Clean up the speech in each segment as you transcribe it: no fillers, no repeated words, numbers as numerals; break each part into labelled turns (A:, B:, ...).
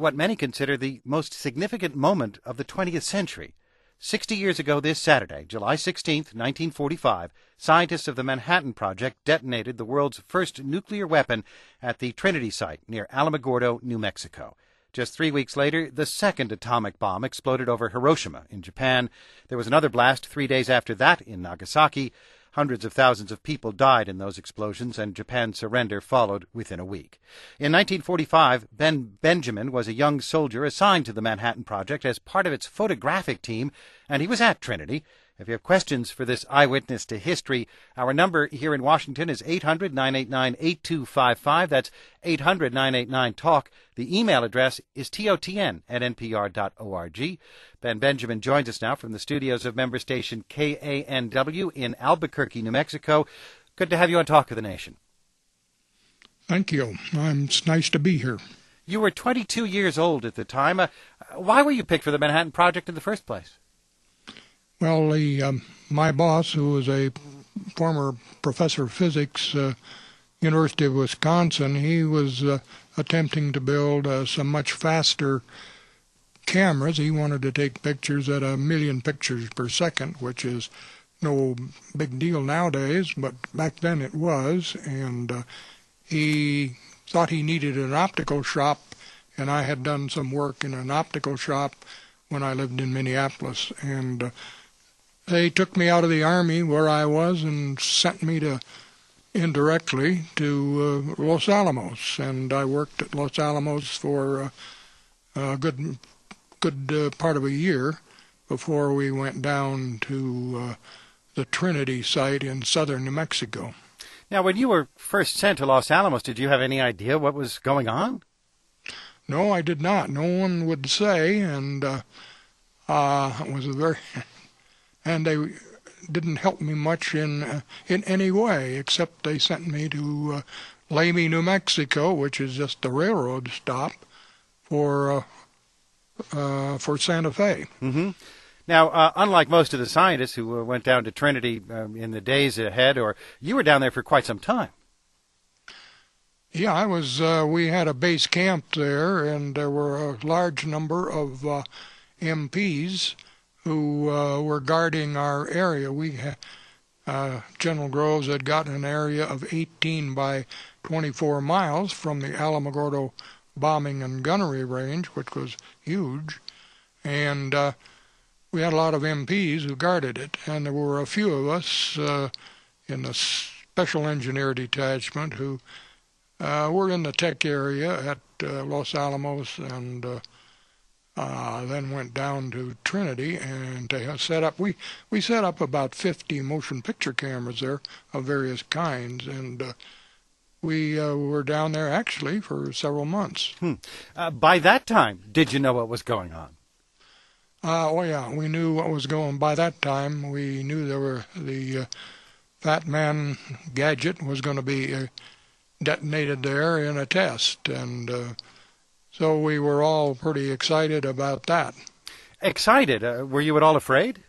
A: what many consider the most significant moment of the 20th century. 60 years ago this Saturday, July 16th, 1945, scientists of the Manhattan Project detonated the world's first nuclear weapon at the Trinity site near Alamogordo, New Mexico. Just 3 weeks later, the second atomic bomb exploded over Hiroshima in Japan. There was another blast 3 days after that in Nagasaki. Hundreds of thousands of people died in those explosions, and Japan's surrender followed within a week. In 1945, Ben Benjamin was a young soldier assigned to the Manhattan Project as part of its photographic team, and he was at Trinity. If you have questions for this eyewitness to history, our number here in Washington is 800-989-8255. That's 800-989-TALK. The email address is totn@npr.org. Ben Benjamin joins us now from the studios of member station KANW in Albuquerque, New Mexico. Good to have you on Talk of the Nation.
B: Thank you. It's nice to be here.
A: You were 22 years old at the time. Why were you picked for the Manhattan Project in the first place?
B: Well, my boss, who was a former professor of physics, University of Wisconsin, he was attempting to build some much faster cameras. He wanted to take pictures at 1 million pictures per second, which is no big deal nowadays, but back then it was. And he thought he needed an optical shop, and I had done some work in an optical shop when I lived in Minneapolis. And they took me out of the Army where I was and sent me indirectly to Los Alamos, and I worked at Los Alamos for a good part of a year before we went down to the Trinity site in southern New Mexico.
A: Now, when you were first sent to Los Alamos, did you have any idea what was going on?
B: No, I did not. No one would say, and it was a very... and they didn't help me much in any way, except they sent me to Lamy, New Mexico, which is just the railroad stop for Santa Fe.
A: Mm-hmm. Now, unlike most of the scientists who went down to Trinity in the days ahead, or you were down there for quite some time.
B: Yeah, I was. We had a base camp there, and there were a large number of MPs who were guarding our area. General Groves had gotten an area of 18 by 24 miles from the Alamogordo bombing and gunnery range, which was huge, and we had a lot of MPs who guarded it, and there were a few of us in the Special Engineer Detachment who were in the tech area at Los Alamos, and then went down to Trinity, and they set up. We set up about 50 motion picture cameras there of various kinds, and we were down there actually for several months.
A: By that time, did you know what was going on?
B: Oh yeah, we knew what was going on. By that time, we knew the Fat Man gadget was going to be detonated there in a test, and so we were all pretty excited about that.
A: Excited? Were you at all afraid?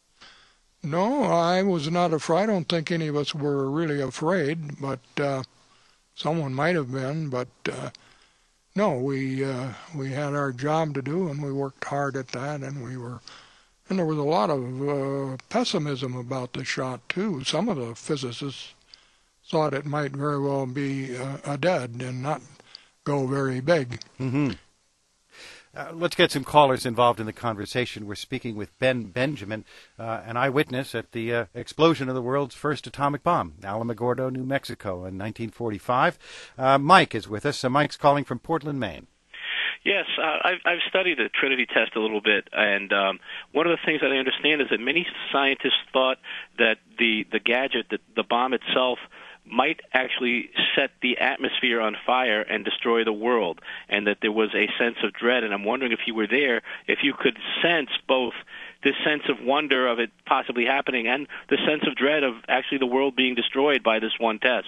B: No, I was not afraid. I don't think any of us were really afraid, but someone might have been. But no, we had our job to do, and we worked hard at that, and there was a lot of pessimism about the shot too. Some of the physicists thought it might very well be a dud and not go very big.
A: Mm-hmm. Let's get some callers involved in the conversation. We're speaking with Ben Benjamin, an eyewitness at the explosion of the world's first atomic bomb, Alamogordo, New Mexico, in 1945. Mike is with us. Mike's calling from Portland, Maine.
C: Yes, I've studied the Trinity test a little bit, and one of the things that I understand is that many scientists thought that the gadget, the bomb itself, might actually set the atmosphere on fire and destroy the world, and that there was a sense of dread. And I'm wondering if you were there, if you could sense both this sense of wonder of it possibly happening and the sense of dread of actually the world being destroyed by this one test.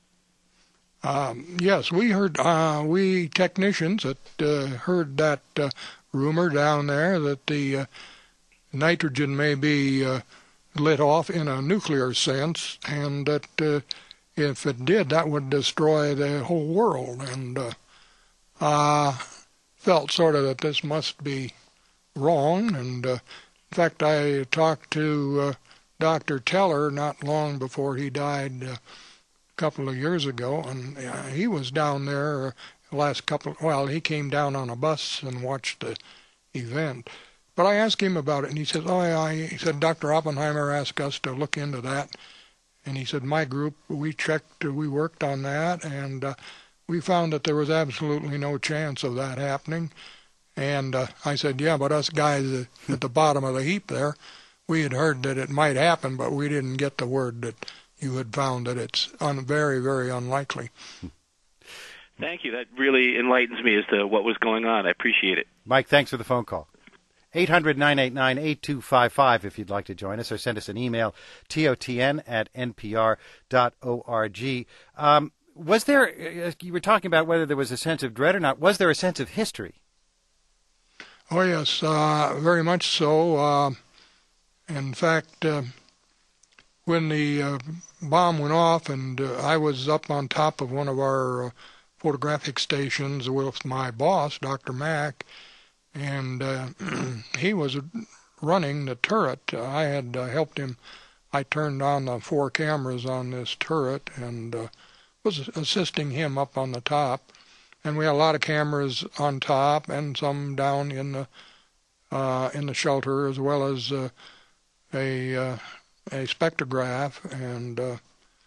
B: Yes, we heard, we technicians that heard that rumor down there that the nitrogen may be lit off in a nuclear sense, and that if it did, that would destroy the whole world. And felt sort of that this must be wrong. And in fact, I talked to Dr. Teller not long before he died a couple of years ago, and he was down there he came down on a bus and watched the event. But I asked him about it, and he said, he said, Dr. Oppenheimer asked us to look into that. And he said, my group, we worked on that, and we found that there was absolutely no chance of that happening. And I said, yeah, but us guys at the bottom of the heap there, we had heard that it might happen, but we didn't get the word that you had found that it's very, very unlikely.
C: Thank you. That really enlightens me as to what was going on. I appreciate it.
A: Mike, thanks for the phone call. 800-989-8255 if you'd like to join us, or send us an email, totn@npr.org. Was there, you were talking about whether there was a sense of dread or not, was there a sense of history?
B: Oh, yes, very much so. In fact, when the bomb went off and I was up on top of one of our photographic stations with my boss, Dr. Mack, and he was running the turret. I had helped him. I turned on the 4 cameras on this turret and was assisting him up on the top. And we had a lot of cameras on top and some down in the shelter, as well as a spectrograph and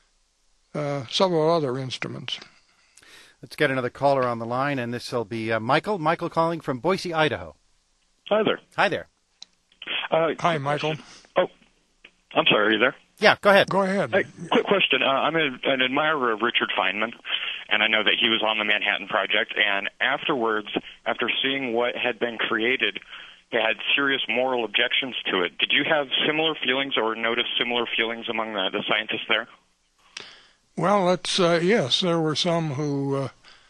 B: several other instruments.
A: Let's get another caller on the line, and this will be Michael. Michael calling from Boise, Idaho.
D: Hi there.
A: Hi there.
B: Hi, Michael.
D: Oh, I'm sorry. Are you there?
A: Yeah, go ahead.
B: Go ahead.
D: Hey, quick question. I'm an admirer of Richard Feynman, and I know that he was on the Manhattan Project. And afterwards, after seeing what had been created, he had serious moral objections to it. Did you have similar feelings or notice similar feelings among the scientists there?
B: Well, yes, there were some who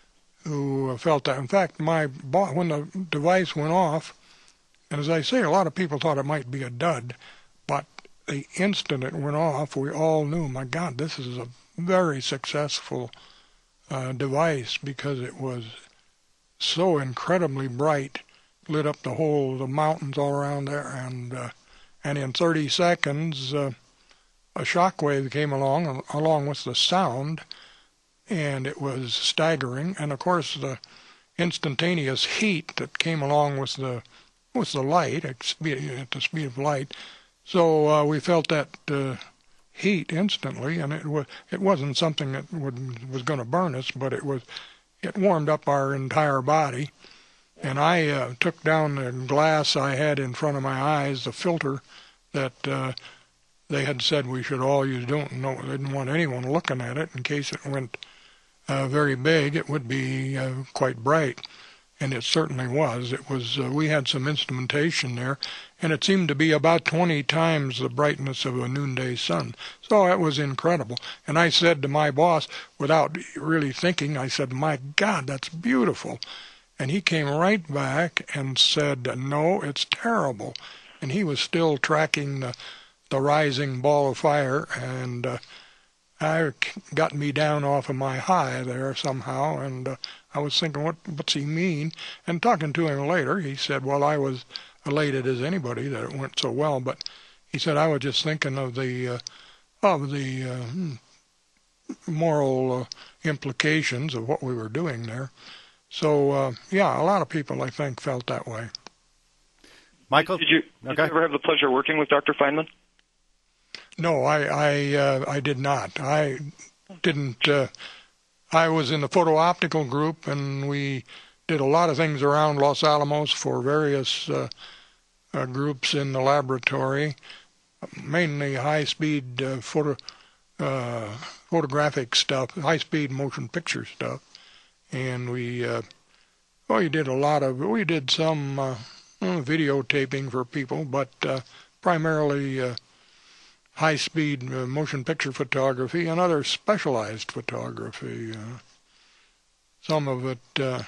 B: felt that. In fact, when the device went off, and as I say, a lot of people thought it might be a dud, but the instant it went off, we all knew, my God, this is a very successful device, because it was so incredibly bright, lit up the mountains all around there, and in 30 seconds, a shock wave came along with the sound, and it was staggering. And of course, the instantaneous heat that came along with the light at the speed of light. So we felt that heat instantly, and it wasn't something that was going to burn us, but it warmed up our entire body. And I took down the glass I had in front of my eyes, the filter that they had said we should all use. They didn't want anyone looking at it in case it went very big. It would be quite bright, and it certainly was. It was. We had some instrumentation there, and it seemed to be about 20 times the brightness of a noonday sun. So it was incredible. And I said to my boss, without really thinking, I said, "My God, that's beautiful." And he came right back and said, "No, it's terrible." And he was still tracking the rising ball of fire, and I got me down off of my high there somehow, and I was thinking, what's he mean? And talking to him later, he said, well, I was elated as anybody that it went so well, but he said, I was just thinking of the moral implications of what we were doing there. So, yeah, a lot of people, I think, felt that way.
A: Michael?
D: Did you ever have the pleasure of working with Dr. Feynman?
B: No, I did not. I didn't. I was in the photo-optical group, and we did a lot of things around Los Alamos for various groups in the laboratory, mainly high-speed photographic stuff, high-speed motion picture stuff. And we did some videotaping for people, but primarily high-speed motion picture photography and other specialized photography. Some of it,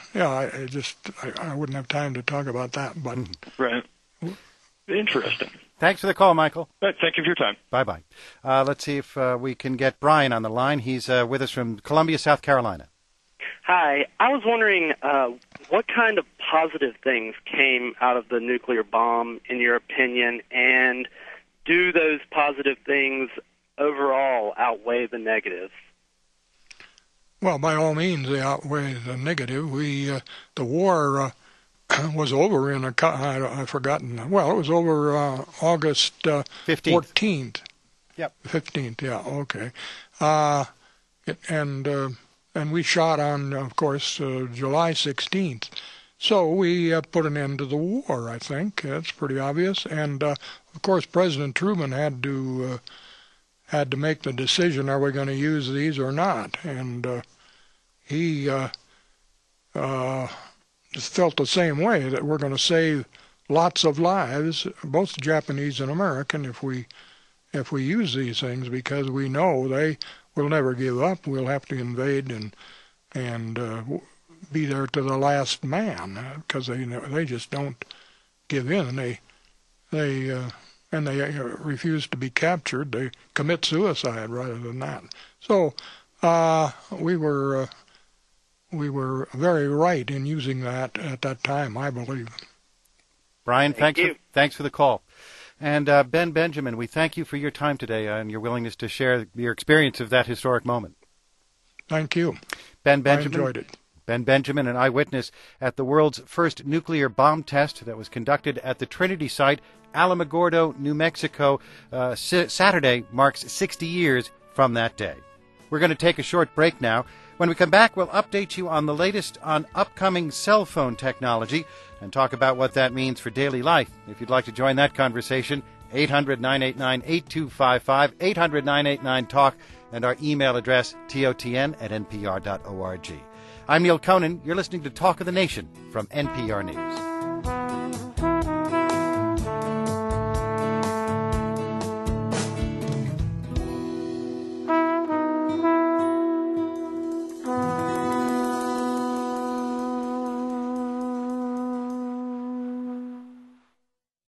B: I wouldn't have time to talk about that. But
D: right, interesting.
A: Thanks for the call, Michael.
D: Right, thank you for your time.
A: Bye-bye. Let's see if we can get Brian on the line. He's with us from Columbia, South Carolina.
E: Hi. I was wondering what kind of positive things came out of the nuclear bomb, in your opinion, and do those positive things overall outweigh the negatives?
B: Well, by all means, they outweigh the negative. The war was over I've forgotten. Well, it was over August 14th.
A: Yep.
B: 15th, yeah, okay. And we shot on, of course, July 16th. So we put an end to the war, I think. That's pretty obvious. And, of course, President Truman had to make the decision, are we going to use these or not? And he felt the same way, that we're going to save lots of lives, both Japanese and American, if we use these things, because we know they will never give up. We'll have to invade and be there to the last man, because they just don't give in. They refuse to be captured. They commit suicide rather than that. So we were very right in using that at that time, I believe.
A: Brian, thanks for the call. And Ben Benjamin, we thank you for your time today and your willingness to share your experience of that historic moment.
B: Thank you.
A: Ben Benjamin,
B: I enjoyed it.
A: Ben Benjamin, an eyewitness at the world's first nuclear bomb test that was conducted at the Trinity site, Alamogordo, New Mexico. Saturday marks 60 years from that day. We're going to take a short break now. When we come back, we'll update you on the latest on upcoming cell phone technology and talk about what that means for daily life. If you'd like to join that conversation, 800-989-8255, 800-989-TALK, and our email address, totn@npr.org. I'm Neil Conan. You're listening to Talk of the Nation from NPR News.